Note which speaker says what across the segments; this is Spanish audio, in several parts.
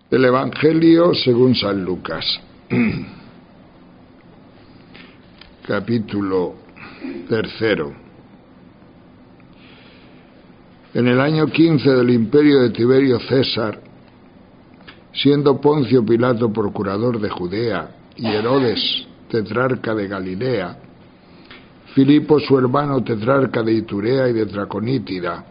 Speaker 1: El Evangelio según San Lucas, capítulo 3. En el año 15 del imperio de Tiberio César, siendo Poncio Pilato procurador de Judea y Herodes tetrarca de Galilea, Filipo su hermano tetrarca de Iturea y de Traconítida,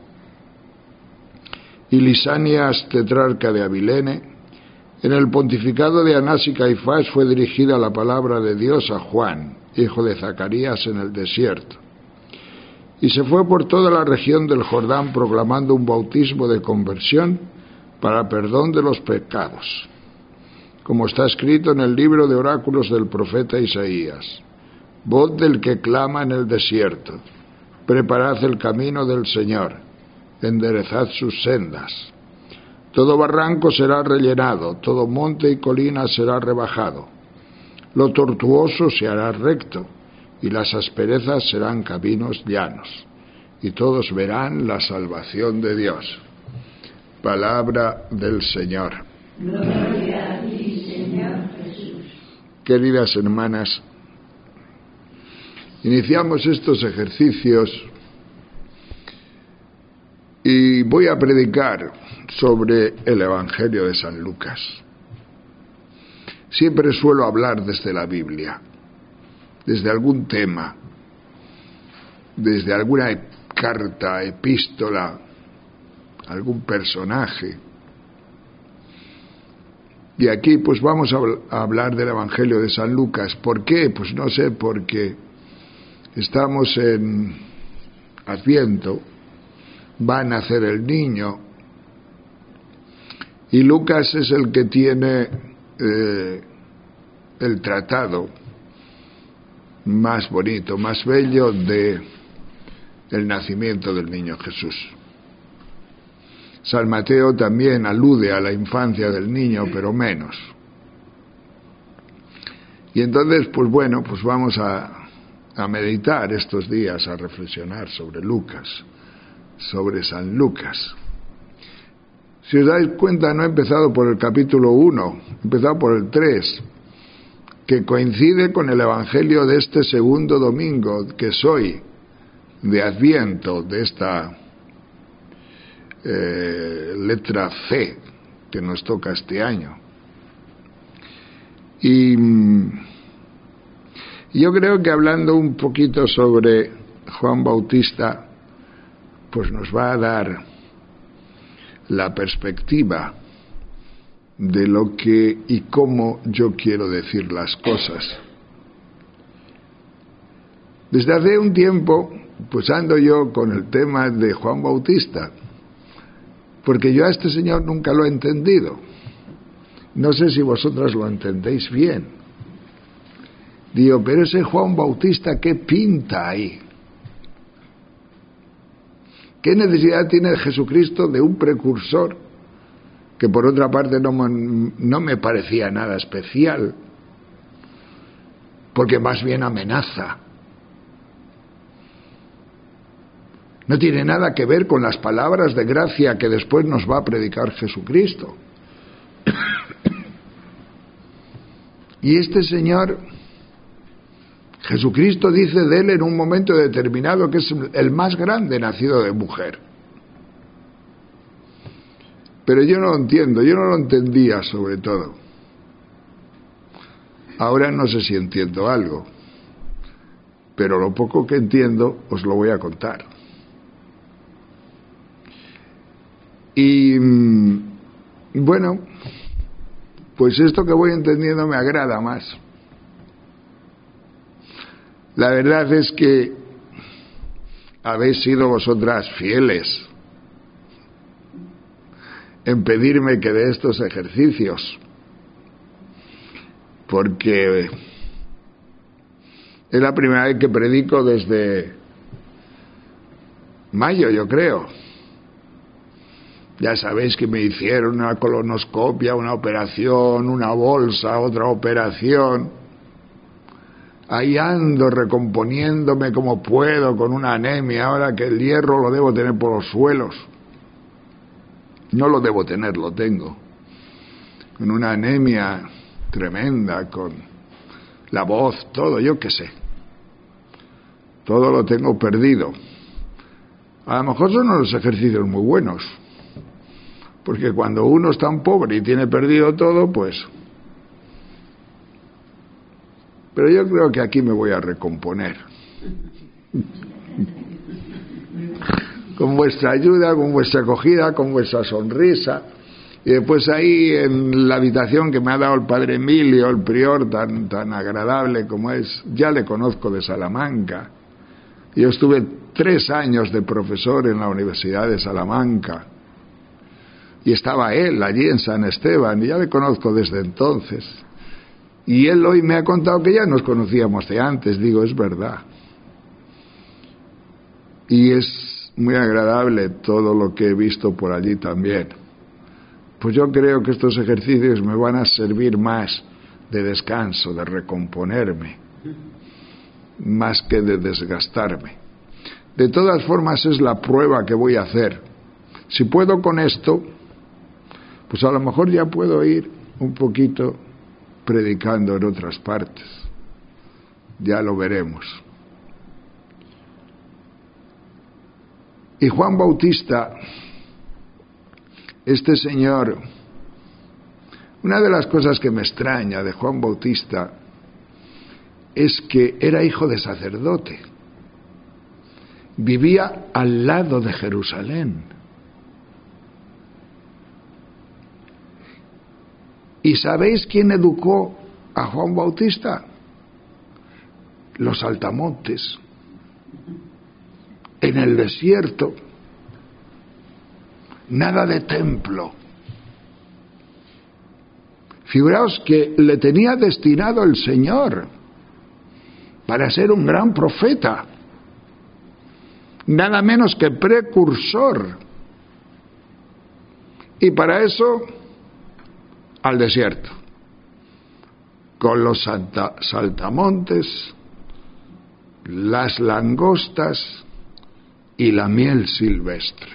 Speaker 1: y Lisanias tetrarca de Abilene, en el pontificado de Anás y Caifás fue dirigida la palabra de Dios a Juan, hijo de Zacarías, en el desierto. Y se fue por toda la región del Jordán proclamando un bautismo de conversión para perdón de los pecados, como está escrito en el libro de oráculos del profeta Isaías: voz del que clama en el desierto, preparad el camino del Señor, enderezad sus sendas. Todo barranco será rellenado, todo monte y colina será rebajado. Lo tortuoso se hará recto, y las asperezas serán caminos llanos, y todos verán la salvación de Dios. Palabra del Señor.
Speaker 2: Gloria a ti, Señor Jesús.
Speaker 1: Queridas hermanas, iniciamos estos ejercicios y voy a predicar sobre el Evangelio de San Lucas. Siempre suelo hablar desde la Biblia, desde algún tema, desde alguna carta, epístola, algún personaje. Y aquí pues vamos a hablar del Evangelio de San Lucas. ¿Por qué? Pues no sé, porque estamos en Adviento, va a nacer el niño, y Lucas es el que tiene el tratado más bonito, más bello del nacimiento del niño Jesús. San Mateo también alude a la infancia del niño, pero menos. Y entonces, pues bueno, pues vamos a meditar estos días, a reflexionar sobre Lucas, sobre San Lucas. Si os dais cuenta, no he empezado por el capítulo 1, he empezado por el 3, que coincide con el Evangelio de este segundo domingo, que es hoy, de Adviento, de esta letra C que nos toca este año. Y yo creo que hablando un poquito sobre Juan Bautista, pues nos va a dar la perspectiva de lo que y cómo yo quiero decir las cosas. Desde hace un tiempo, pues ando yo con el tema de Juan Bautista, porque yo a este señor nunca lo he entendido. No sé si vosotras lo entendéis bien. Digo, pero ese Juan Bautista, ¿qué pinta ahí? ¿Qué necesidad tiene Jesucristo de un precursor que por otra parte no me parecía nada especial, porque más bien amenaza? No tiene nada que ver con las palabras de gracia que después nos va a predicar Jesucristo. Y este señor, Jesucristo dice de él en un momento determinado que es el más grande nacido de mujer. Pero yo no lo entiendo, yo no lo entendía sobre todo. Ahora no sé si entiendo algo, pero lo poco que entiendo os lo voy a contar. Y bueno, pues esto que voy entendiendo me agrada más. La verdad es que habéis sido vosotras fieles en pedirme que dé estos ejercicios, porque es la primera vez que predico desde mayo, yo creo. Ya sabéis que me hicieron una colonoscopia, una operación, una bolsa, otra operación. Ahí ando recomponiéndome como puedo con una anemia, ahora que el hierro lo debo tener por los suelos. No lo debo tener, lo tengo. con una anemia tremenda, con la voz, todo, yo qué sé. Todo lo tengo perdido. A lo mejor son unos ejercicios muy buenos, porque cuando uno es tan pobre y tiene perdido todo, pues... Pero yo creo que aquí me voy a recomponer. Con vuestra ayuda, con vuestra acogida, con vuestra sonrisa. Y después ahí en la habitación que me ha dado el padre Emilio, el prior tan agradable como es, ya le conozco de Salamanca. Yo estuve 3 años de profesor en la Universidad de Salamanca. Y estaba él allí en San Esteban, y ya le conozco desde entonces. Y él hoy me ha contado que ya nos conocíamos de antes. Digo, es verdad. Y es muy agradable todo lo que he visto por allí también. Pues yo creo que estos ejercicios me van a servir más de descanso, de recomponerme, más que de desgastarme. De todas formas es la prueba que voy a hacer. Si puedo con esto, pues a lo mejor ya puedo ir un poquito predicando en otras partes. Ya lo veremos. Y Juan Bautista, este señor, una de las cosas que me extraña de Juan Bautista es que era hijo de sacerdote. Vivía al lado de Jerusalén. ¿Y sabéis quién educó a Juan Bautista? Los saltamontes. En el desierto. Nada de templo. Figuraos que le tenía destinado el Señor para ser un gran profeta. Nada menos que precursor. Y para eso, al desierto. Con los saltamontes, las langostas y la miel silvestre.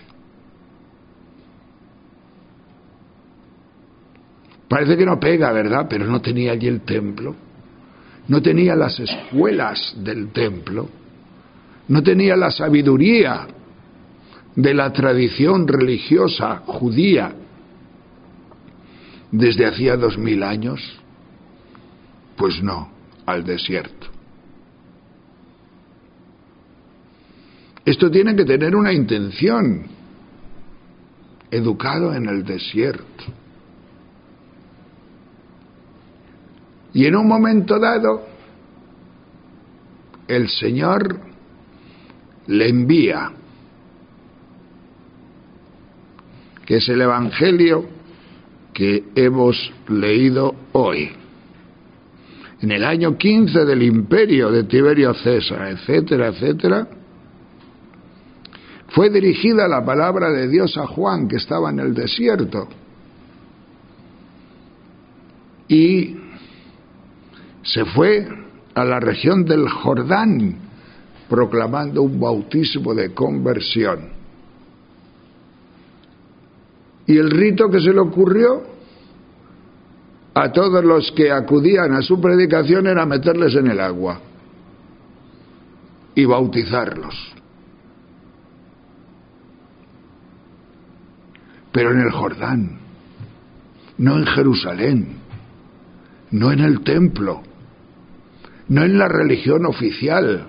Speaker 1: Parece que no pega, ¿verdad? Pero no tenía allí el templo. No tenía las escuelas del templo. No tenía la sabiduría de la tradición religiosa judía desde hacía 2000 años. Pues no, al desierto. Esto tiene que tener una intención. Educado en el desierto. Y en un momento dado, el Señor le envía, que es el Evangelio que hemos leído hoy. En el año 15 del imperio de Tiberio César, etcétera, etcétera, fue dirigida la palabra de Dios a Juan, que estaba en el desierto. Y se fue a la región del Jordán, proclamando un bautismo de conversión. Y el rito que se le ocurrió a todos los que acudían a su predicación era meterles en el agua y bautizarlos. Pero en el Jordán, no en Jerusalén, no en el templo, no en la religión oficial,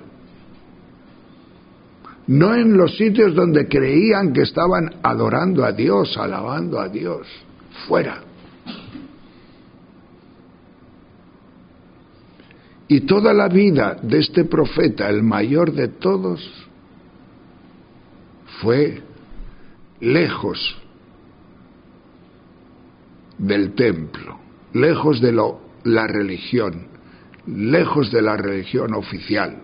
Speaker 1: no en los sitios donde creían que estaban adorando a Dios, alabando a Dios, fuera. Y toda la vida de este profeta, el mayor de todos, fue lejos del templo, lejos de la religión, lejos de la religión oficial.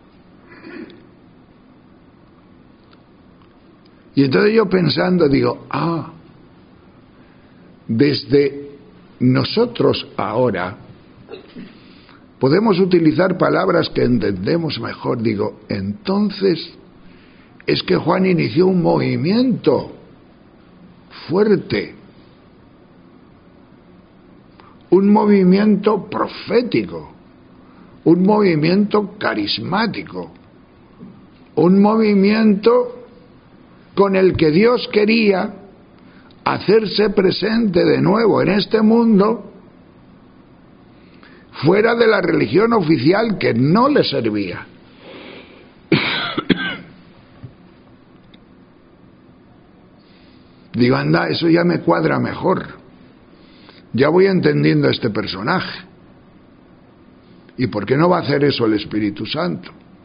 Speaker 1: Y entonces yo pensando digo, desde nosotros ahora podemos utilizar palabras que entendemos mejor. Digo, entonces es que Juan inició un movimiento fuerte un movimiento profético, un movimiento carismático, un movimiento con el que Dios quería hacerse presente de nuevo en este mundo, fuera de la religión oficial que no le servía. Digo, anda, eso ya me cuadra mejor. Ya voy entendiendo a este personaje. ¿Y por qué no va a hacer eso el Espíritu Santo?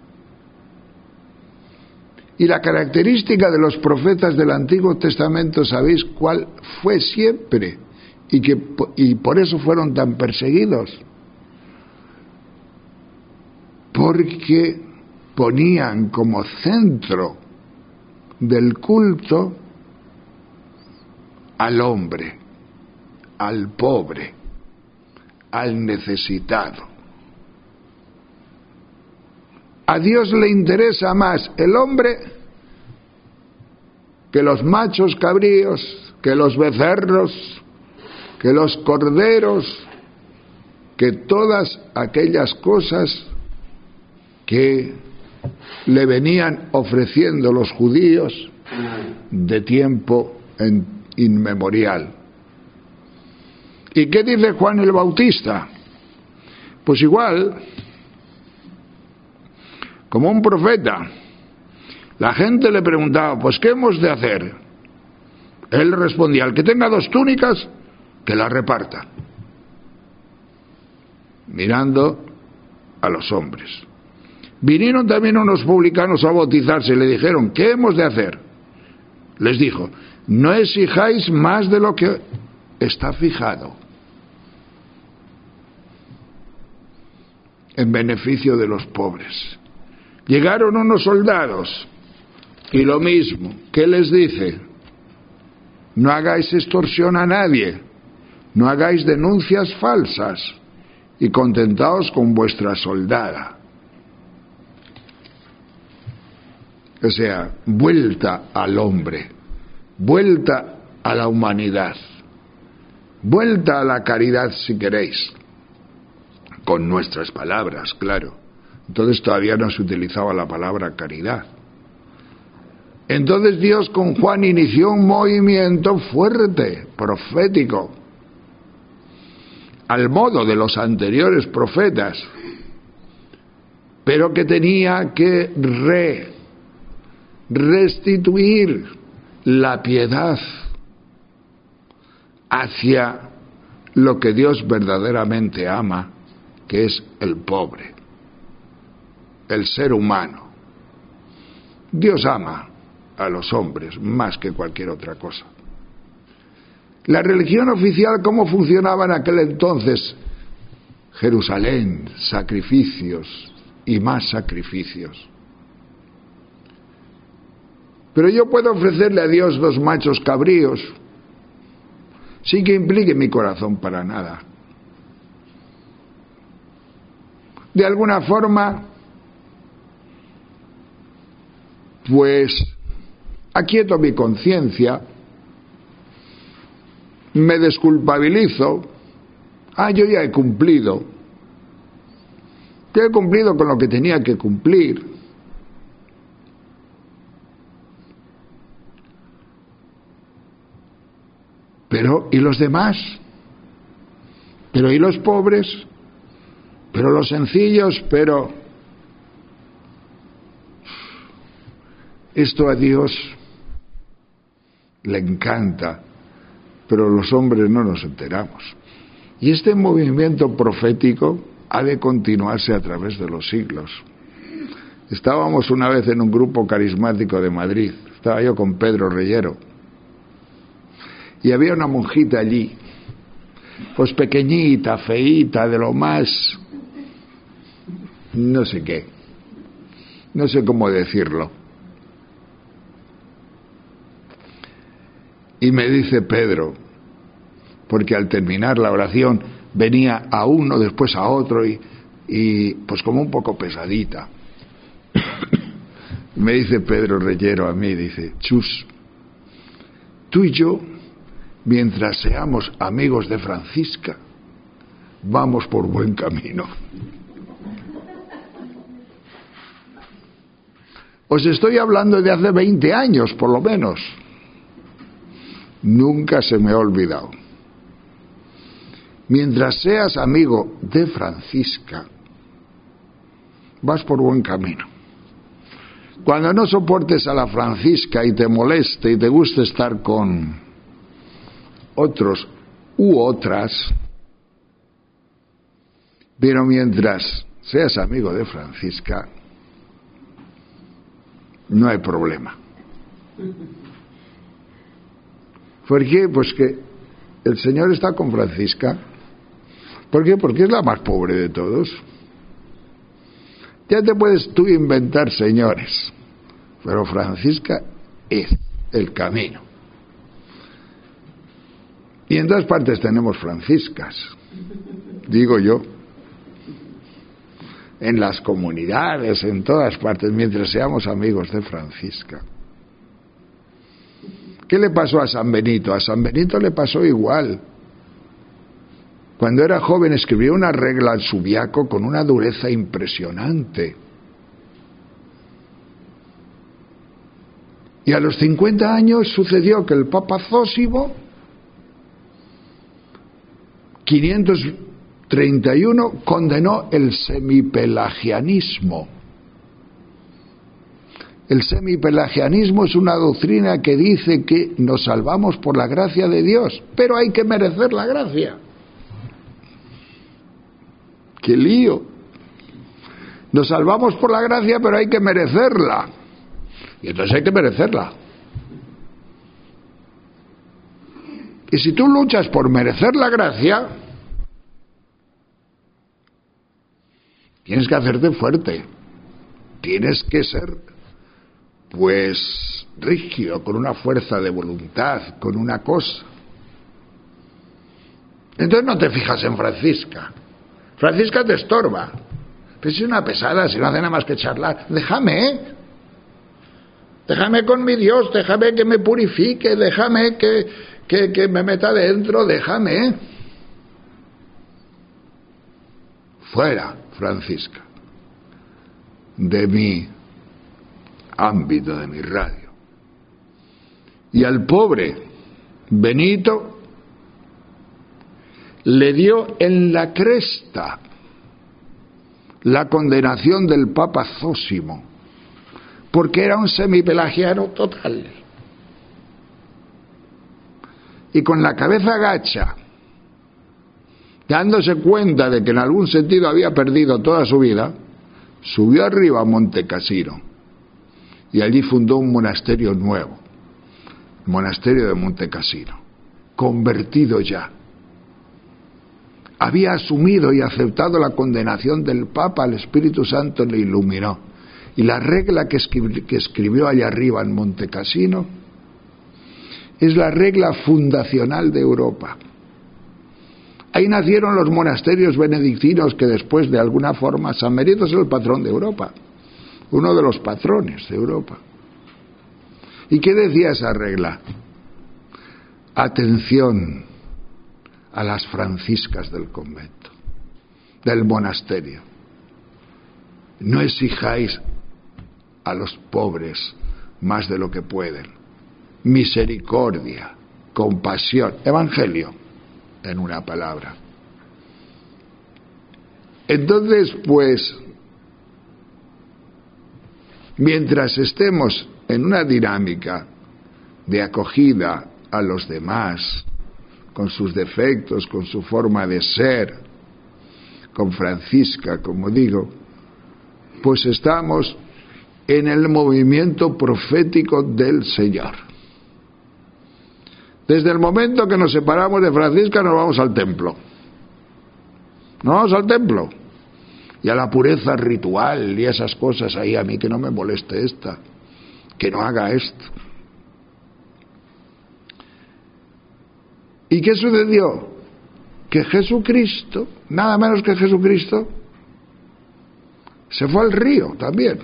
Speaker 1: Y la característica de los profetas del Antiguo Testamento, ¿sabéis cuál fue siempre? Y por eso fueron tan perseguidos. Porque ponían como centro del culto al hombre, al pobre, al necesitado. A Dios le interesa más el hombre que los machos cabríos, que los becerros, que los corderos, que todas aquellas cosas que le venían ofreciendo los judíos de tiempo inmemorial. ¿Y qué dice Juan el Bautista? Pues igual, como un profeta, la gente le preguntaba, pues ¿qué hemos de hacer? Él respondía, el que tenga 2 túnicas, que las reparta, mirando a los hombres. Vinieron también unos publicanos a bautizarse y le dijeron, ¿qué hemos de hacer? Les dijo, no exijáis más de lo que está fijado, en beneficio de los pobres. Llegaron unos soldados y lo mismo, ¿qué les dice? No hagáis extorsión a nadie, no hagáis denuncias falsas y contentaos con vuestra soldada. O sea, vuelta al hombre, vuelta a la humanidad, vuelta a la caridad si queréis, con nuestras palabras, claro. Entonces todavía no se utilizaba la palabra caridad. Entonces Dios con Juan inició un movimiento fuerte, profético, al modo de los anteriores profetas, pero que tenía que restituir la piedad hacia lo que Dios verdaderamente ama, que es el pobre, el ser humano. Dios ama a los hombres más que cualquier otra cosa. La religión oficial, ¿cómo funcionaba en aquel entonces? Jerusalén, sacrificios y más sacrificios. Pero yo puedo ofrecerle a Dios 2 machos cabríos sin que implique mi corazón para nada. De alguna forma, pues aquieto mi conciencia, me desculpabilizo, yo ya he cumplido, con lo que tenía que cumplir. Pero, ¿y los demás? Pero, ¿y los pobres? Pero los sencillos, pero... Esto a Dios le encanta, pero los hombres no nos enteramos. Y este movimiento profético ha de continuarse a través de los siglos. Estábamos una vez en un grupo carismático de Madrid, estaba yo con Pedro Reyero, y había una monjita allí, pues pequeñita, feíta, de lo más, no sé qué, no sé cómo decirlo. Y me dice Pedro, porque al terminar la oración venía a uno, después a otro, y pues como un poco pesadita. Me dice Pedro Reyero a mí, dice, Chus, tú y yo, mientras seamos amigos de Francisca, vamos por buen camino. Os estoy hablando de hace 20 años, por lo menos. Nunca se me ha olvidado. Mientras seas amigo de Francisca, vas por buen camino. Cuando no soportes a la Francisca y te moleste y te guste estar con otros u otras, pero mientras seas amigo de Francisca, no hay problema. ¿Por qué? Pues que el Señor está con Francisca. ¿Por qué? Porque es la más pobre de todos. Ya te puedes tú inventar señores, pero Francisca es el camino. Y en todas partes tenemos Franciscas, digo yo. En las comunidades, en todas partes, mientras seamos amigos de Francisca. ¿Qué le pasó a San Benito? A San Benito le pasó igual. Cuando era joven escribió una regla al Subiaco con una dureza impresionante. Y a los 50 años sucedió que el Papa Zósimo, 531, condenó el semipelagianismo. El semipelagianismo es una doctrina que dice que nos salvamos por la gracia de Dios, pero hay que merecer la gracia. ¡Qué lío! Nos salvamos por la gracia, pero hay que merecerla. Y entonces hay que merecerla. Y si tú luchas por merecer la gracia, tienes que hacerte fuerte. Tienes que ser, pues, rígido, con una fuerza de voluntad, con una cosa. Entonces no te fijas en Francisca. Francisca te estorba. Pero si es una pesada, si no hace nada más que charlar. Déjame, déjame con mi Dios, déjame que me purifique, déjame que me meta dentro, déjame. Fuera, Francisca, de mi ámbito, de mi radio. Y al pobre Benito le dio en la cresta la condenación del Papa Zósimo, porque era un semipelagiano total. Y con la cabeza gacha, dándose cuenta de que en algún sentido había perdido toda su vida, subió arriba a Monte Cassino y allí fundó un monasterio nuevo, el monasterio de Monte Cassino, convertido ya. Había asumido y aceptado la condenación del Papa, el Espíritu Santo le iluminó. Y la regla que escribió allá arriba en Monte Cassino es la regla fundacional de Europa. Ahí nacieron los monasterios benedictinos que después, de alguna forma, San Benito es el patrón de Europa, uno de los patrones de Europa. ¿Y qué decía esa regla? Atención a las franciscas del convento, del monasterio. No exijáis a los pobres más de lo que pueden. Misericordia, compasión, evangelio, en una palabra. Entonces, pues, mientras estemos en una dinámica de acogida a los demás, con sus defectos, con su forma de ser, con Francisca, como digo, pues estamos en el movimiento profético del Señor. Desde el momento que nos separamos de Francisca nos vamos al templo. Nos vamos al templo. Y a la pureza ritual y esas cosas ahí, a mí que no me moleste esta, que no haga esto. ¿Y qué sucedió? Que Jesucristo, nada menos que Jesucristo, se fue al río también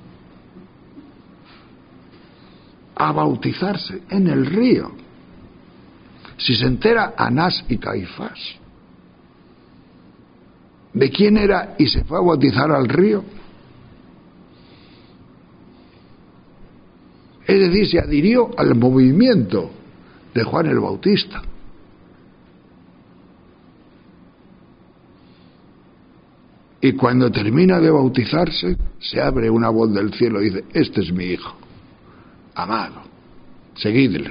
Speaker 1: a bautizarse en el río. Si se entera Anás y Caifás, ¿De quién era? Y se fue a bautizar al río. Es decir, se adhirió al movimiento de Juan el Bautista. Y cuando termina de bautizarse, se abre una voz del cielo y dice: este es mi hijo, amado, seguidle.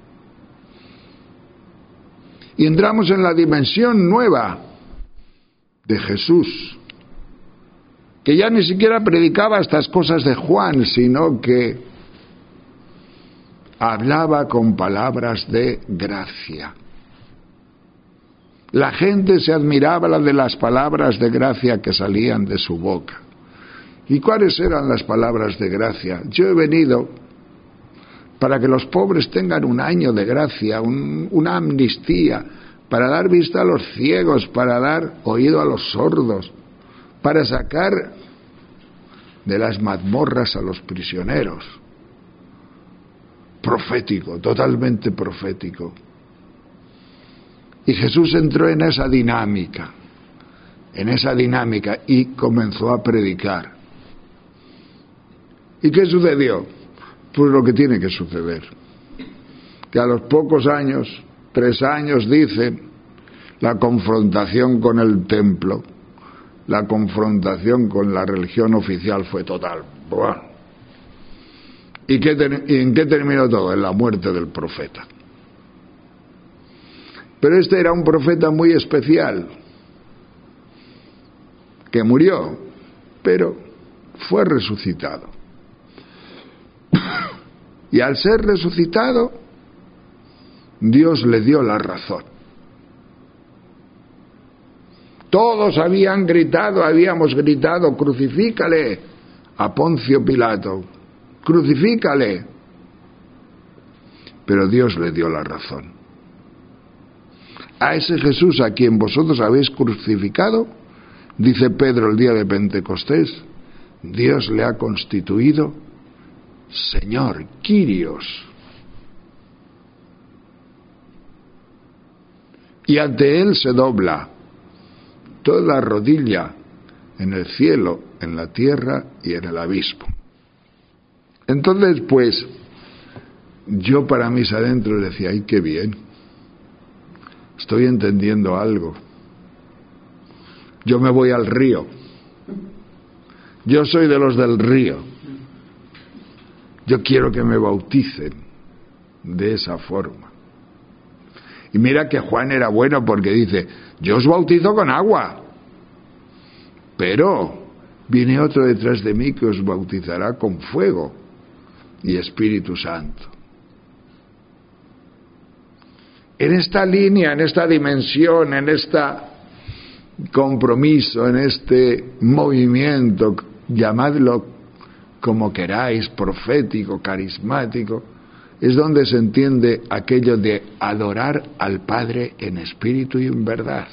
Speaker 1: Y entramos en la dimensión nueva de Jesús, que ya ni siquiera predicaba estas cosas de Juan, sino que hablaba con palabras de gracia. La gente se admiraba de las palabras de gracia que salían de su boca. ¿Y cuáles eran las palabras de gracia? Yo he venido para que los pobres tengan un año de gracia, una amnistía, para dar vista a los ciegos, para dar oído a los sordos, para sacar de las mazmorras a los prisioneros. Profético, totalmente profético. Y Jesús entró en esa dinámica y comenzó a predicar. ¿Y qué sucedió? Pues lo que tiene que suceder. Que a los pocos años, 3 años, dice, la confrontación con el templo, la confrontación con la religión oficial fue total. Bueno. ¿Y en qué terminó todo? En la muerte del profeta. Pero este era un profeta muy especial, que murió, pero fue resucitado. Y al ser resucitado, Dios le dio la razón. Todos habíamos gritado: crucifícale a Poncio Pilato, crucifícale. Pero Dios le dio la razón. A ese Jesús a quien vosotros habéis crucificado, dice Pedro el día de Pentecostés, Dios le ha constituido Señor, Kyrios. Y ante él se dobla toda rodilla en el cielo, en la tierra y en el abismo. Entonces, pues, yo para mis adentros decía: ¡ay, qué bien! Estoy entendiendo algo. Yo me voy al río. Yo soy de los del río. Yo quiero que me bauticen de esa forma. Y mira que Juan era bueno, porque dice: yo os bautizo con agua, pero viene otro detrás de mí que os bautizará con fuego y Espíritu Santo. En esta línea, en esta dimensión, en este compromiso, en este movimiento, llamadlo como queráis, profético, carismático, es donde se entiende aquello de adorar al Padre en espíritu y en verdad.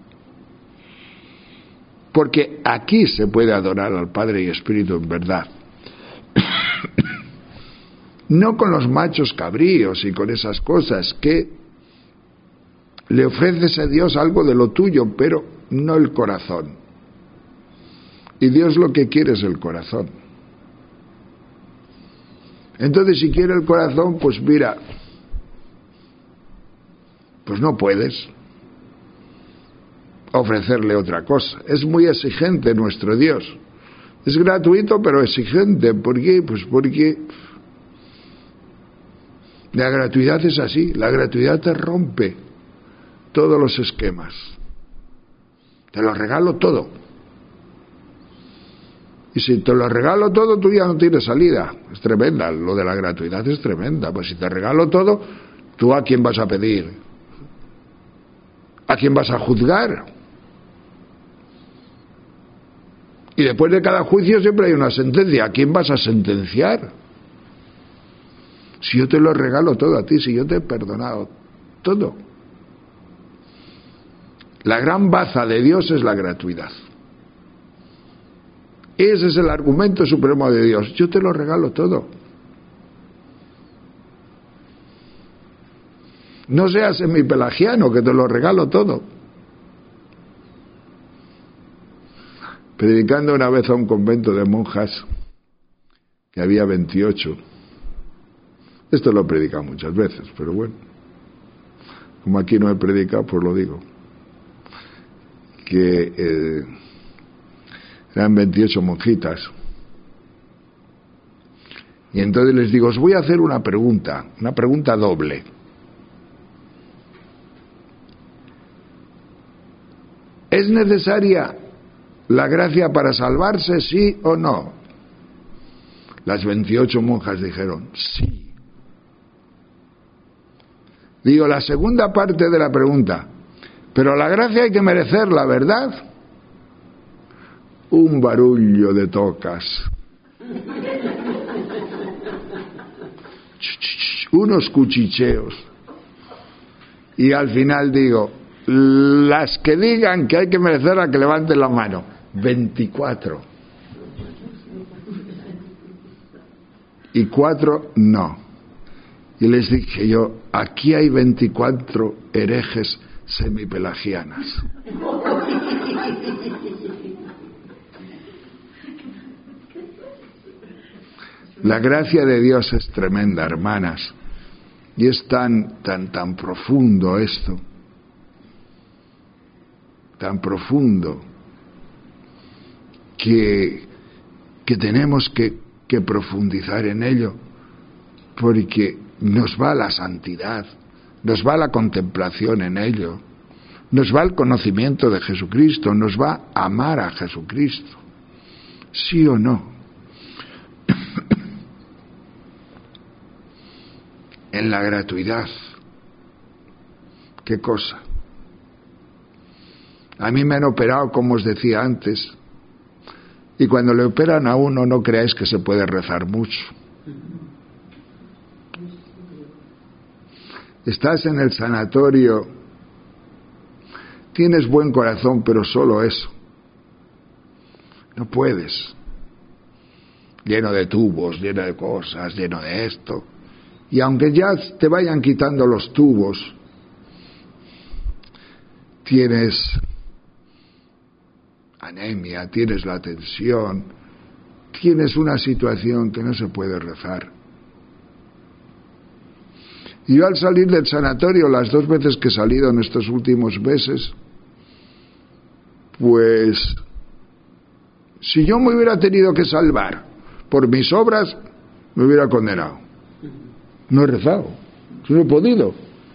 Speaker 1: Porque aquí se puede adorar al Padre y espíritu en verdad. No con los machos cabríos y con esas cosas que le ofreces a Dios algo de lo tuyo, pero no el corazón. Y Dios lo que quiere es el corazón. Entonces, si quiere el corazón, pues mira, pues no puedes ofrecerle otra cosa. Es muy exigente nuestro Dios. Es gratuito, pero exigente. ¿Por qué? Pues porque la gratuidad es así. La gratuidad te rompe todos los esquemas. Te lo regalo todo. Y si te lo regalo todo, tú ya no tienes salida. Es tremenda, lo de la gratuidad es tremenda. Pues si te regalo todo, ¿tú a quién vas a pedir? ¿A quién vas a juzgar? Y después de cada juicio siempre hay una sentencia. ¿A quién vas a sentenciar? Si yo te lo regalo todo a ti, si yo te he perdonado todo. La gran baza de Dios es la gratuidad. Ese es el argumento supremo de Dios. Yo te lo regalo todo. No seas semipelagiano, que te lo regalo todo. predicando una vez a un convento de monjas, que había 28. Esto lo he predicado muchas veces, pero bueno, como aquí no he predicado, pues lo digo. Que eran 28 monjitas. Y entonces les digo, os voy a hacer una pregunta doble. ¿Es necesaria la gracia para salvarse, sí o no? Las 28 monjas dijeron, sí. Digo, la segunda parte de la pregunta, pero la gracia hay que merecerla, ¿verdad? Un barullo de tocas. Unos cuchicheos. Y al final digo, las que digan que hay que merecerla, que levanten la mano. 24. Y 4 no. Y les dije yo, aquí hay 24 herejes semipelagianas. La gracia de Dios es tremenda, hermanas, y es tan profundo esto, tan profundo, que tenemos que profundizar en ello, porque nos va la santidad, nos va la contemplación en ello, nos va el conocimiento de Jesucristo, nos va a amar a Jesucristo, ¿sí o no? En la gratuidad. ¿Qué cosa? A mí me han operado, como os decía antes, y cuando le operan a uno no creáis que se puede rezar mucho. Estás en el sanatorio, tienes buen corazón, pero solo eso. No puedes. Lleno de tubos, lleno de cosas, lleno de esto. Y aunque ya te vayan quitando los tubos, tienes anemia, tienes la tensión, tienes una situación que no se puede rezar. Y yo al salir del sanatorio, las 2 veces que he salido en estos últimos meses, pues si yo me hubiera tenido que salvar por mis obras, me hubiera condenado. No he rezado, no he podido.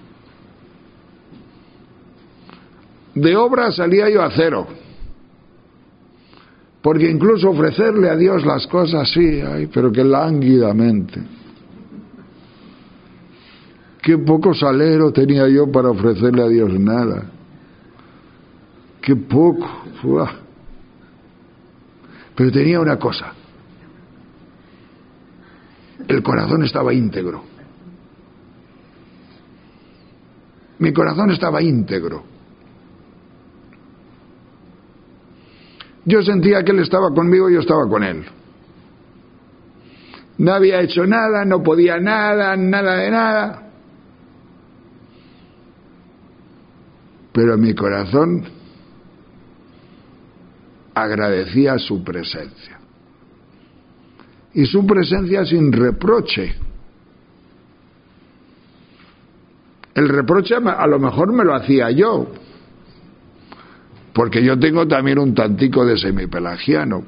Speaker 1: De obra salía yo a 0. Porque incluso ofrecerle a Dios las cosas, sí, pero que lánguidamente. Qué poco salero tenía yo para ofrecerle a Dios nada. Qué poco. ¡Uah! Pero tenía una cosa. El corazón estaba íntegro. Mi corazón estaba íntegro. Yo sentía que Él estaba conmigo y yo estaba con Él. No había hecho nada, no podía nada, nada de nada. Pero mi corazón agradecía su presencia. Y su presencia sin reproche. El reproche a lo mejor me lo hacía yo, porque yo tengo también un tantico de semipelagiano.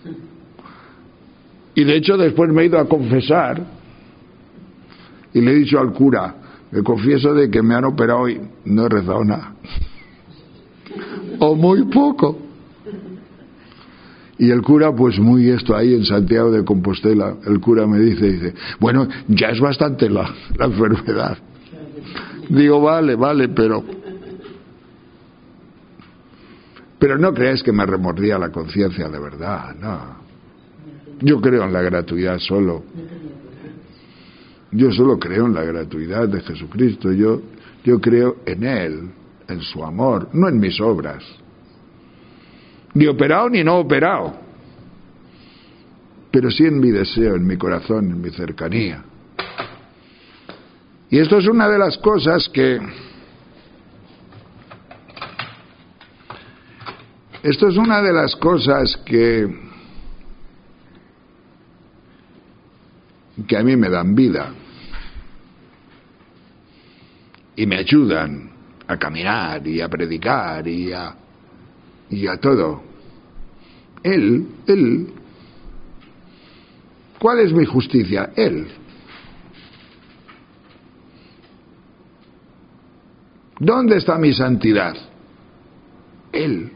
Speaker 1: Y de hecho después me he ido a confesar y le he dicho al cura, me confieso de que me han operado y no he rezado nada. O muy poco. Y el cura, pues muy esto ahí en Santiago de Compostela, el cura me dice, bueno, ya es bastante la enfermedad. Digo, vale, pero no creáis que me remordía la conciencia de verdad, no. Yo creo en la gratuidad solo. Yo solo creo en la gratuidad de Jesucristo. Yo creo en Él, en su amor, no en mis obras. Ni operado ni no operado. Pero sí en mi deseo, en mi corazón, en mi cercanía. Y esto es una de las cosas que Esto es una de las cosas que a mí me dan vida y me ayudan a caminar y a predicar y a todo. Él, ¿cuál es mi justicia? Él. ¿Dónde está mi santidad? Él.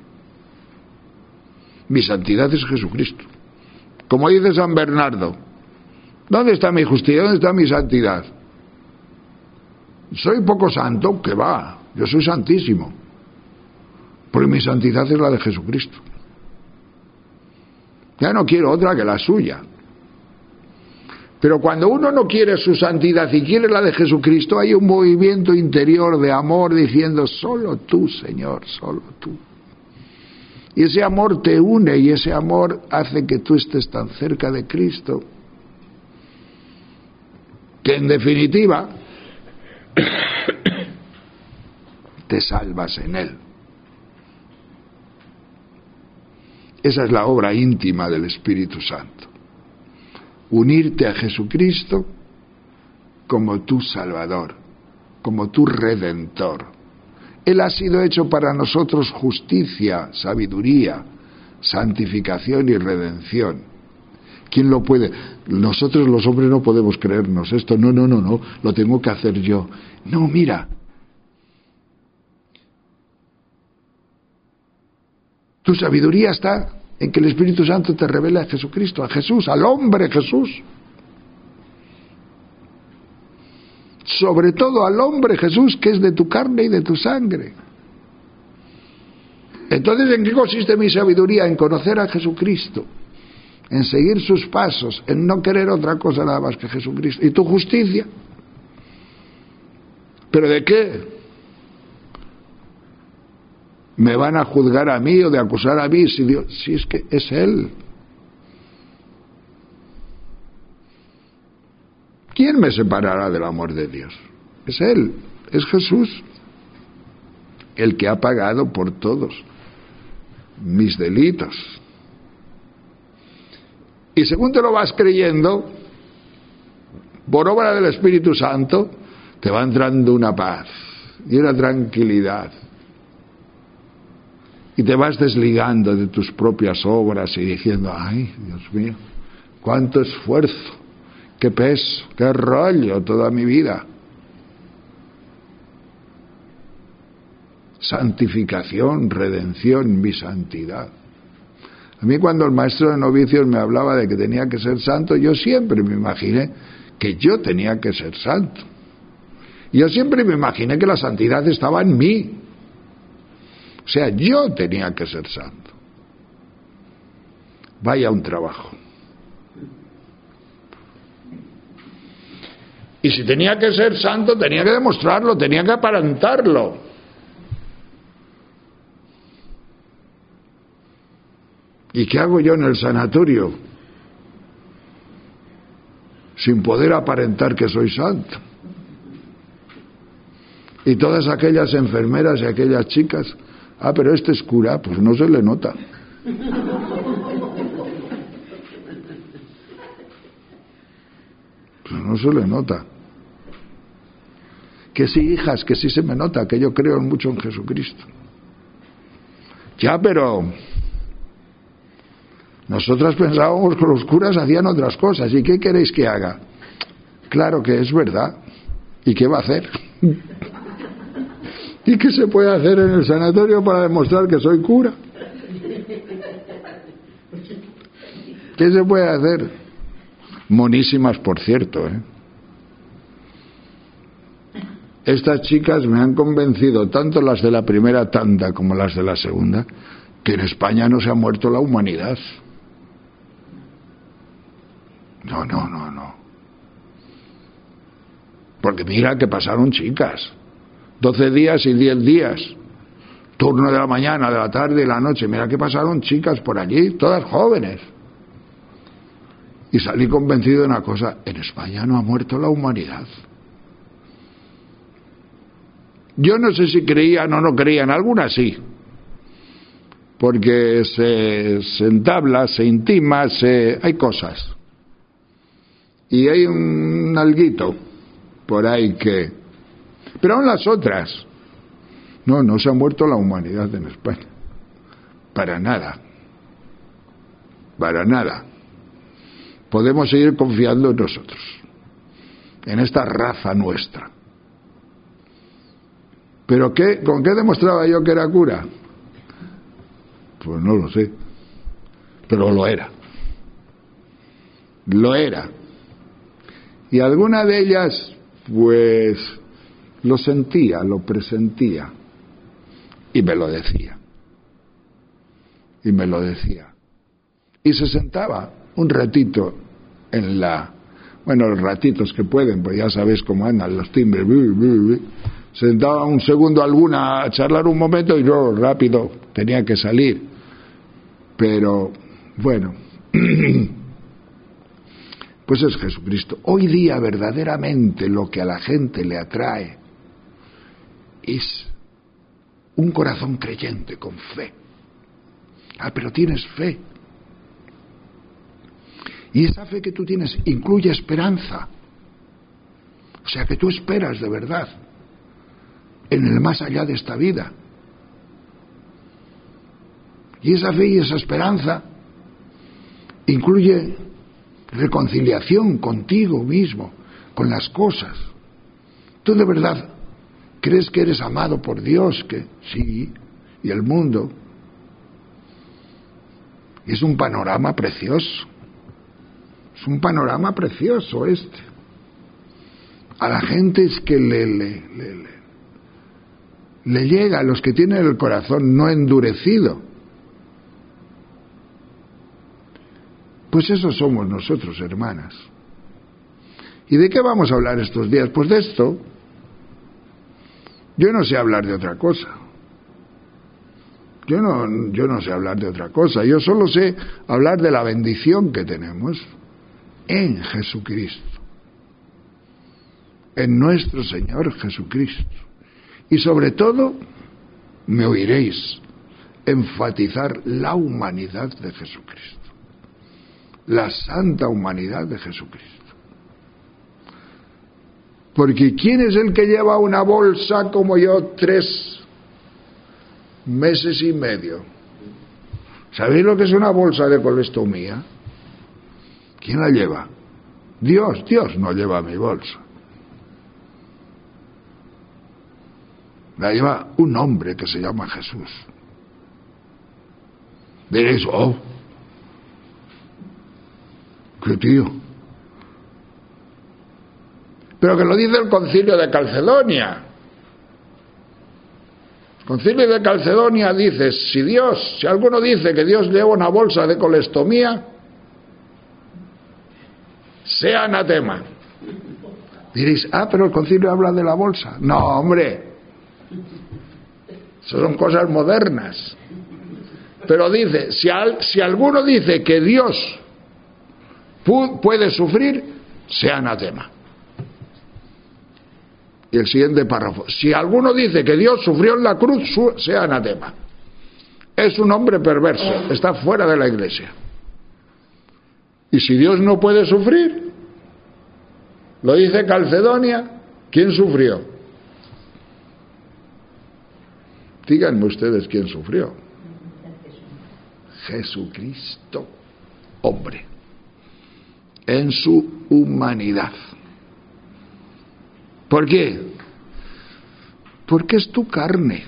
Speaker 1: Mi santidad es Jesucristo. Como dice San Bernardo, ¿dónde está mi justicia? ¿Dónde está mi santidad? ¿Soy poco santo? Que va, yo soy santísimo. Porque mi santidad es la de Jesucristo. Ya no quiero otra que la suya. Pero cuando uno no quiere su santidad y quiere la de Jesucristo, hay un movimiento interior de amor diciendo, solo tú, Señor, solo tú. Y ese amor te une y ese amor hace que tú estés tan cerca de Cristo que en definitiva te salvas en Él. Esa es la obra íntima del Espíritu Santo. Unirte a Jesucristo como tu Salvador, como tu Redentor. Él ha sido hecho para nosotros justicia, sabiduría, santificación y redención. ¿Quién lo puede? Nosotros los hombres no podemos creernos esto. No, lo tengo que hacer yo. No, mira. Tu sabiduría está en que el Espíritu Santo te revela a Jesucristo, a Jesús, al hombre Jesús. Sobre todo al hombre Jesús, que es de tu carne y de tu sangre. Entonces, ¿en qué consiste mi sabiduría? En conocer a Jesucristo, en seguir sus pasos, en no querer otra cosa nada más que Jesucristo. ¿Y tu justicia? ¿Pero de qué? ¿Me van a juzgar a mí o de acusar a mí? Si es que es Él. ¿Quién me separará del amor de Dios? Es Él, es Jesús, el que ha pagado por todos mis delitos. Y según te lo vas creyendo, por obra del Espíritu Santo, te va entrando una paz y una tranquilidad. Y te vas desligando de tus propias obras y diciendo, ay, Dios mío, cuánto esfuerzo, qué peso, qué rollo toda mi vida. Santificación, redención, mi santidad. A mí cuando el maestro de novicios me hablaba de que tenía que ser santo, yo siempre me imaginé que yo tenía que ser santo. Yo siempre me imaginé que la santidad estaba en mí. O sea, yo tenía que ser santo. Vaya un trabajo. Y si tenía que ser santo, tenía que demostrarlo, tenía que aparentarlo. ¿Y qué hago yo en el sanatorio? Sin poder aparentar que soy santo. Y todas aquellas enfermeras y aquellas chicas, pero este es cura, pues no se le nota. Pues no se le nota. Que sí, hijas, que sí se me nota, que yo creo mucho en Jesucristo. Ya, pero nosotras pensábamos que los curas hacían otras cosas. ¿Y qué queréis que haga? Claro que es verdad. ¿Y qué va a hacer? ¿Y qué se puede hacer en el sanatorio para demostrar que soy cura? ¿Qué se puede hacer? Monísimas, por cierto, ¿eh? Estas chicas me han convencido, tanto las de la primera tanda como las de la segunda, que en España no se ha muerto la humanidad. No. Porque mira que pasaron chicas. 12 días y 10 días. Turno de la mañana, de la tarde y la noche. Mira que pasaron chicas por allí, todas jóvenes. Y salí convencido de una cosa: en España no ha muerto la humanidad. Yo no sé si creían o no creían, algunas sí. porque se entabla, se intima, hay cosas. Y hay un alguito por ahí que... Pero aún las otras. No se ha muerto la humanidad en España. Para nada. Para nada. Podemos seguir confiando en nosotros, en esta raza nuestra. ¿Pero con qué demostraba yo que era cura? Pues no lo sé. Pero lo era. Lo era. Y alguna de ellas, pues, lo sentía, lo presentía. Y me lo decía. Y me lo decía. Y se sentaba un ratito en los ratitos que pueden, pues ya sabéis cómo andan los timbres. Se sentaba un segundo alguna a charlar un momento y yo rápido tenía que salir. Pero, bueno, pues es Jesucristo. Hoy día verdaderamente lo que a la gente le atrae es un corazón creyente con fe. Pero tienes fe. Y esa fe que tú tienes incluye esperanza. O sea que tú esperas de verdad en el más allá de esta vida. Y esa fe y esa esperanza incluye reconciliación contigo mismo, con las cosas. Tú de verdad crees que eres amado por Dios, que sí, y el mundo. Y es un panorama precioso. Es un panorama precioso este. A la gente es que le llega, a los que tienen el corazón no endurecido. Pues eso somos nosotros, hermanas. ¿Y de qué vamos a hablar estos días? Pues de esto. Yo no sé hablar de otra cosa. Yo no sé hablar de otra cosa. Yo solo sé hablar de la bendición que tenemos en Jesucristo, en nuestro Señor Jesucristo. Y sobre todo, me oiréis enfatizar la humanidad de Jesucristo, la santa humanidad de Jesucristo. Porque ¿quién es el que lleva una bolsa como yo 3 meses y medio? ¿Sabéis lo que es una bolsa de colestomía? ¿Quién la lleva? Dios no lleva mi bolsa. La lleva un hombre que se llama Jesús. Diréis, qué tío. Pero que lo dice el Concilio de Calcedonia. El Concilio de Calcedonia dice, si alguno dice que Dios lleva una bolsa de colestomía, sea anatema. Diréis, pero el concilio habla de la bolsa. No, hombre, eso son cosas modernas. Pero dice, si alguno dice que Dios puede sufrir, sea anatema. Y el siguiente párrafo, si alguno dice que Dios sufrió en la cruz, sea anatema. Es un hombre perverso, está fuera de la iglesia. Y si Dios no puede sufrir, lo dice Calcedonia, ¿quién sufrió? Díganme ustedes quién sufrió. Jesucristo, hombre, en su humanidad. ¿Por qué? Porque es tu carne.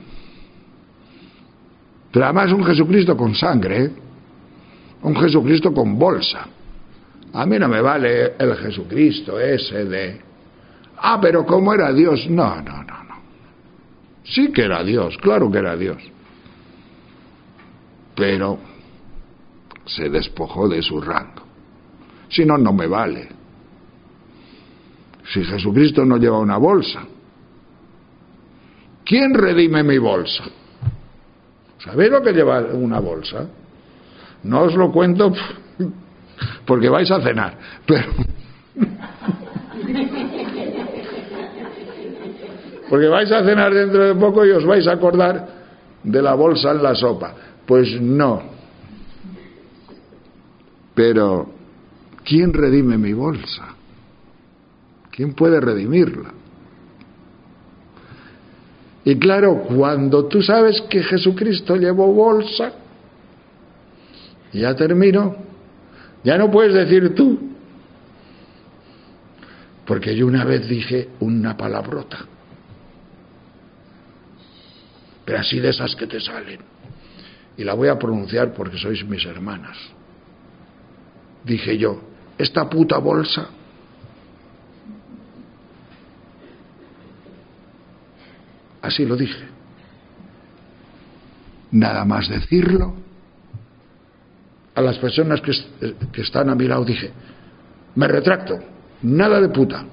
Speaker 1: Pero además un Jesucristo con sangre, ¿eh? Un Jesucristo con bolsa. A mí no me vale el Jesucristo ese de... pero ¿cómo era Dios? No. Sí que era Dios, claro que era Dios. Pero se despojó de su rango. Si no, no me vale. Si Jesucristo no lleva una bolsa, ¿quién redime mi bolsa? ¿Sabéis lo que lleva una bolsa? No os lo cuento porque vais a cenar, pero porque vais a cenar dentro de poco y os vais a acordar de la bolsa en la sopa. Pues no. Pero, ¿quién redime mi bolsa? ¿Quién puede redimirla? Y claro, cuando tú sabes que Jesucristo llevó bolsa, y ya termino, ya no puedes decir tú, porque yo una vez dije una palabrota, pero así de esas que te salen, y la voy a pronunciar porque sois mis hermanas. Dije yo, esta puta bolsa así lo dije. Nada más decirlo, a las personas que están a mi lado dije, me retracto, nada de puta.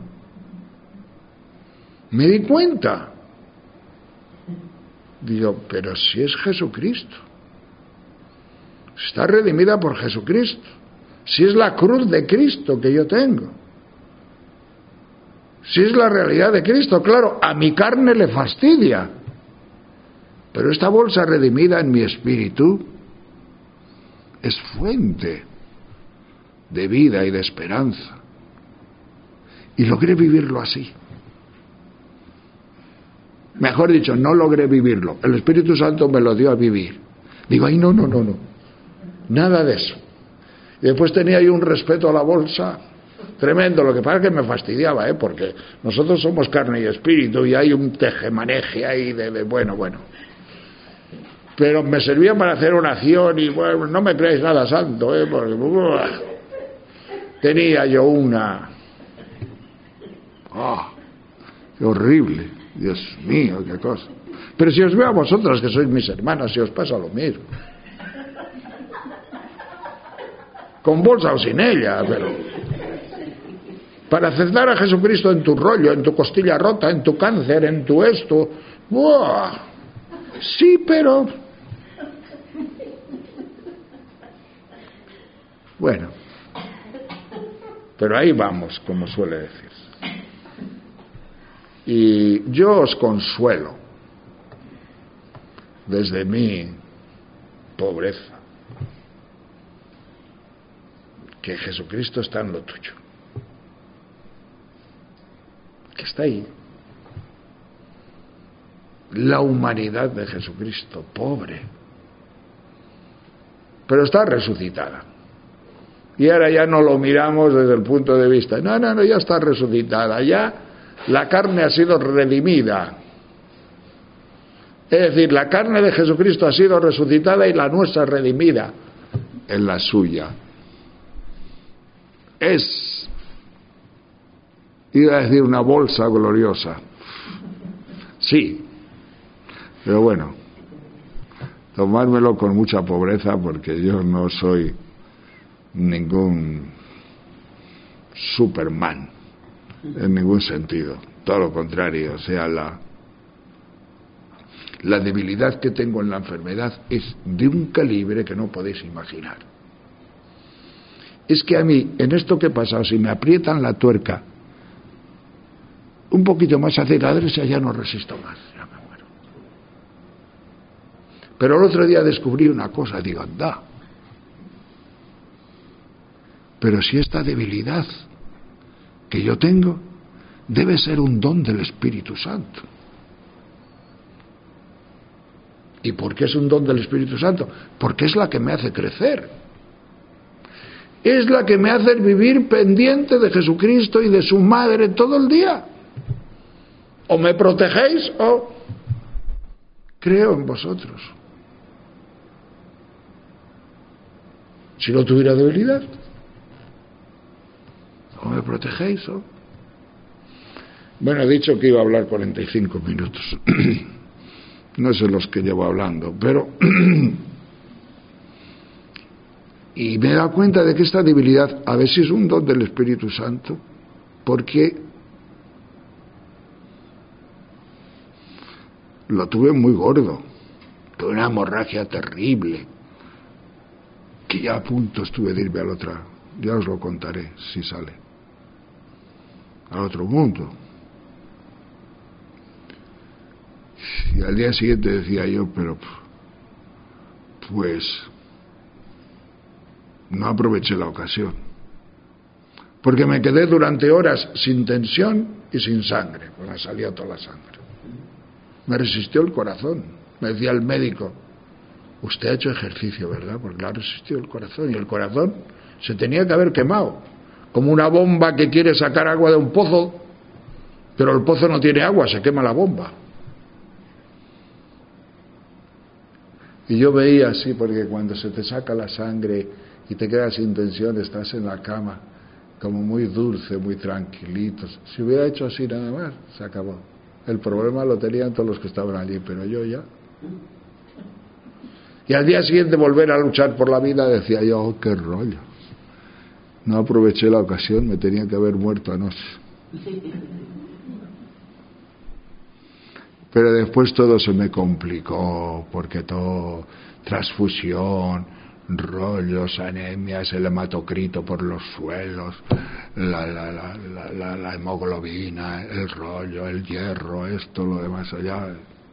Speaker 1: Me di cuenta. Digo, pero si es Jesucristo, está redimida por Jesucristo, si es la cruz de Cristo que yo tengo, si es la realidad de Cristo, claro, a mi carne le fastidia, pero esta bolsa redimida en mi espíritu es fuente de vida y de esperanza. Y logré vivirlo así. Mejor dicho, no logré vivirlo. El Espíritu Santo me lo dio a vivir. Digo, ay, no. Nada de eso. Y después tenía yo un respeto a la bolsa tremendo. Lo que pasa es que me fastidiaba, porque nosotros somos carne y espíritu y hay un tejemaneje ahí de bueno. Pero me servía para hacer oración y bueno, no me creáis nada santo, porque tenía yo una... qué horrible, Dios mío, qué cosa. Pero si os veo a vosotras que sois mis hermanas, si os pasa lo mismo. Con bolsa o sin ella, pero... para aceptar a Jesucristo en tu rollo, en tu costilla rota, en tu cáncer, en tu esto... ¡buah! Sí, pero... bueno, pero ahí vamos, como suele decir. Y yo os consuelo desde mi pobreza que Jesucristo está en lo tuyo, que está ahí. La humanidad de Jesucristo, pobre, pero está resucitada. Y ahora ya no lo miramos desde el punto de vista, no, ya está resucitada, ya la carne ha sido redimida. Es decir, la carne de Jesucristo ha sido resucitada y la nuestra redimida en la suya. Es, iba a decir, una bolsa gloriosa. Sí, pero bueno, tomármelo con mucha pobreza porque yo no soy ningún Superman en ningún sentido, todo lo contrario. O sea, la debilidad que tengo en la enfermedad es de un calibre que no podéis imaginar. Es que a mí, en esto que he pasado, si me aprietan la tuerca un poquito más hacia la derecha, ya no resisto más, ya me muero. Pero el otro día descubrí una cosa, digo, anda, pero si esta debilidad que yo tengo debe ser un don del Espíritu Santo. ¿Y por qué es un don del Espíritu Santo? Porque es la que me hace crecer, es la que me hace vivir pendiente de Jesucristo y de su madre todo el día. O me protegéis o creo en vosotros. Si no tuviera debilidad, o me protegéis o... Bueno, he dicho que iba a hablar 45 minutos. No sé los que llevo hablando, pero... y me he dado cuenta de que esta debilidad a veces es un don del Espíritu Santo, porque lo tuve muy gordo, tuve una hemorragia terrible, que ya a punto estuve de irme al otro, ya os lo contaré si sale, al otro mundo. Y al día siguiente decía yo, pero pues no aproveché la ocasión, porque me quedé durante horas sin tensión y sin sangre, pues me salía toda la sangre. Me resistió el corazón. Me decía el médico: usted ha hecho ejercicio, ¿verdad? Porque le ha resistido el corazón, y el corazón se tenía que haber quemado, como una bomba que quiere sacar agua de un pozo, pero el pozo no tiene agua, se quema la bomba. Y yo veía así, porque cuando se te saca la sangre y te quedas sin tensión, estás en la cama como muy dulce, muy tranquilito. Si hubiera hecho así nada más, se acabó. El problema lo tenían todos los que estaban allí, pero yo ya. Y al día siguiente volver a luchar por la vida, decía yo: oh, qué rollo. No aproveché la ocasión, me tenía que haber muerto anoche. Pero después todo se me complicó, porque todo, transfusión, rollos, anemias, el hematocrito por los suelos, la hemoglobina, el rollo, el hierro, esto, lo demás allá.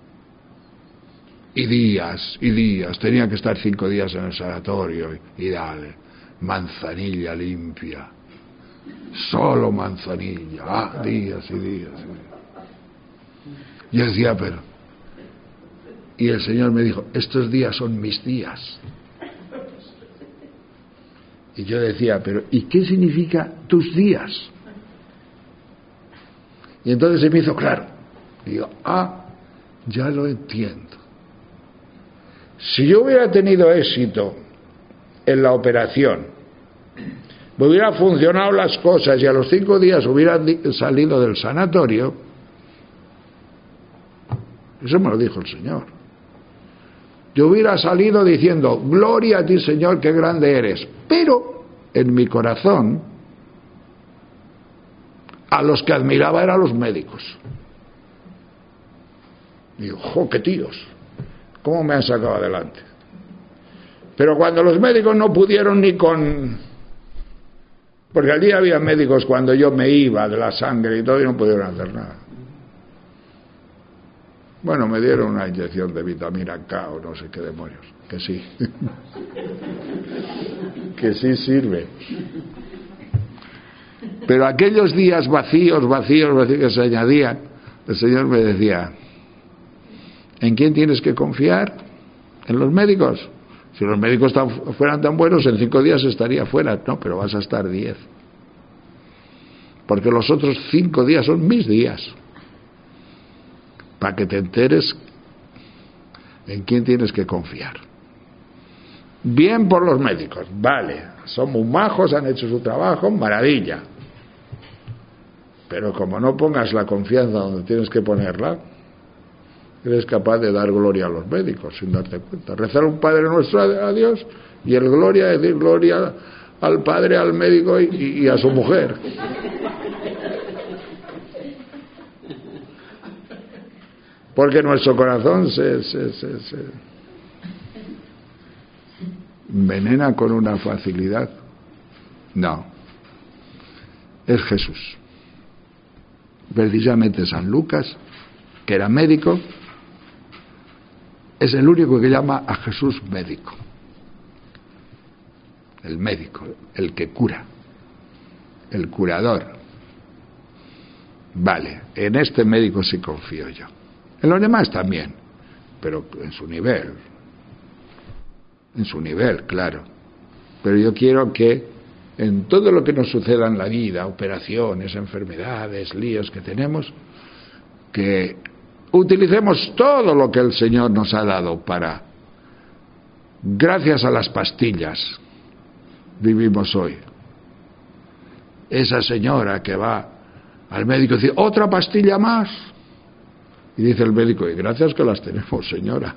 Speaker 1: Y días, tenía que estar 5 días en el sanatorio y dale, manzanilla limpia, solo manzanilla, días y días. Yo decía, pero... Y el Señor me dijo: estos días son mis días. Y yo decía, pero ¿y qué significa tus días? Y entonces se me hizo claro. Digo, ya lo entiendo. Si yo hubiera tenido éxito en la operación, me hubieran funcionado las cosas y a los 5 días hubieran salido del sanatorio, eso me lo dijo el Señor, yo hubiera salido diciendo: gloria a ti, Señor, qué grande eres. Pero en mi corazón, a los que admiraba eran los médicos. Digo, ¡jo, qué tíos! ¿Cómo me han sacado adelante? Pero cuando los médicos no pudieron ni con... Porque allí había médicos cuando yo me iba de la sangre y todo, y no pudieron hacer nada. Bueno, me dieron una inyección de vitamina K o no sé qué demonios, que sí. Que sí sirve. Pero aquellos días vacíos que se añadían, el Señor me decía: ¿en quién tienes que confiar? ¿En los médicos? Si los médicos fueran tan buenos, en 5 días estaría fuera. No, pero vas a estar 10. Porque los otros 5 días son mis días. Para que te enteres en quién tienes que confiar. Bien por los médicos, vale, son muy majos, han hecho su trabajo, maravilla. Pero como no pongas la confianza donde tienes que ponerla, eres capaz de dar gloria a los médicos sin darte cuenta. Rezar un Padre Nuestro a Dios y el gloria, decir gloria al Padre, al médico y a su mujer. Porque nuestro corazón se envenena con una facilidad. No, es Jesús. Precisamente San Lucas, que era médico, es el único que llama a Jesús médico. El médico, el que cura, el curador. Vale, en este médico sí confío yo. En los demás también, pero en su nivel, claro. Pero yo quiero que en todo lo que nos suceda en la vida, operaciones, enfermedades, líos que tenemos, que utilicemos todo lo que el Señor nos ha dado para, gracias a las pastillas, vivimos hoy. Esa señora que va al médico y dice: otra pastilla más. Y dice el médico: y gracias que las tenemos, señora.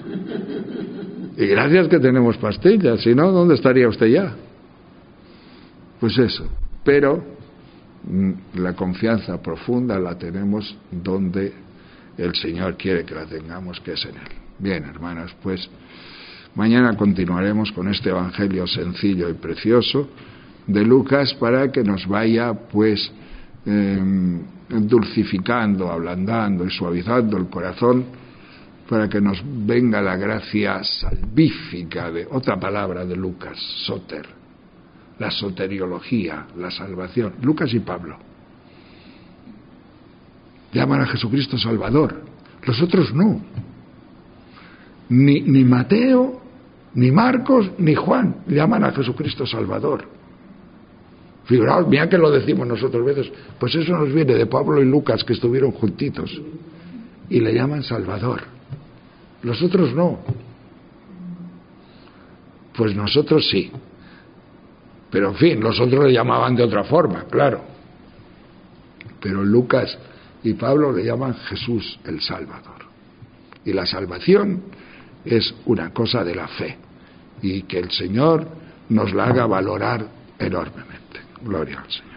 Speaker 1: Y gracias que tenemos pastillas, si no, ¿dónde estaría usted ya? Pues eso. Pero la confianza profunda la tenemos donde el Señor quiere que la tengamos, que es en Él. Bien, hermanas, pues mañana continuaremos con este evangelio sencillo y precioso de Lucas, para que nos vaya pues dulcificando, ablandando y suavizando el corazón, para que nos venga la gracia salvífica de otra palabra de Lucas, soter, la soteriología, la salvación. Lucas y Pablo llaman a Jesucristo Salvador, los otros no. Ni Mateo, ni Marcos, ni Juan llaman a Jesucristo Salvador. Figuraos, mira que lo decimos nosotros veces, pues eso nos viene de Pablo y Lucas, que estuvieron juntitos, y le llaman Salvador. Los otros no. Pues nosotros sí. Pero en fin, los otros le llamaban de otra forma, claro. Pero Lucas y Pablo le llaman Jesús el Salvador. Y la salvación es una cosa de la fe. Y que el Señor nos la haga valorar enormemente. Gloria al Señor.